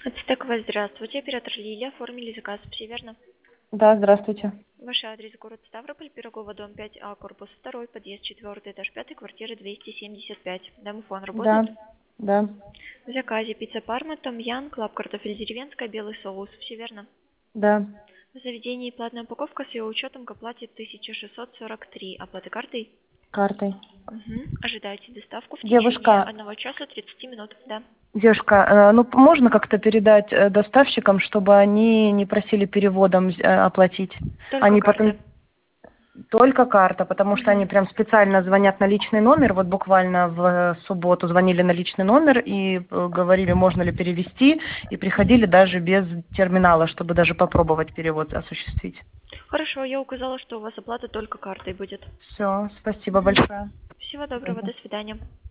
Ацтековая, здравствуйте. Оператор Лилия. Оформили заказ. Все верно? Да, здравствуйте. Ваш адрес: город Ставрополь, Пирогова, дом 5А, корпус 2, подъезд 4, этаж 5, квартира 275. Домофон Да, работает? да, В заказе: пицца Парма, том янг, лап картофель деревенская, белый соус. Все верно? да, В заведении платная упаковка с ее учетом к оплате 1643. Оплата картой? картой. Ожидайте доставку в течение Девушка, 1 часа 30 минут. Да. можно как-то передать доставщикам, чтобы они не просили переводом оплатить? Только Они потом карта. только карта, потому что они Мгм. прям специально звонят на личный номер. Вот буквально в субботу звонили на личный номер и говорили, можно ли перевести, и приходили даже без терминала, чтобы даже попробовать перевод осуществить. Хорошо, я указала, что у вас оплата только картой будет. Все, спасибо большое. Всего доброго, до свидания.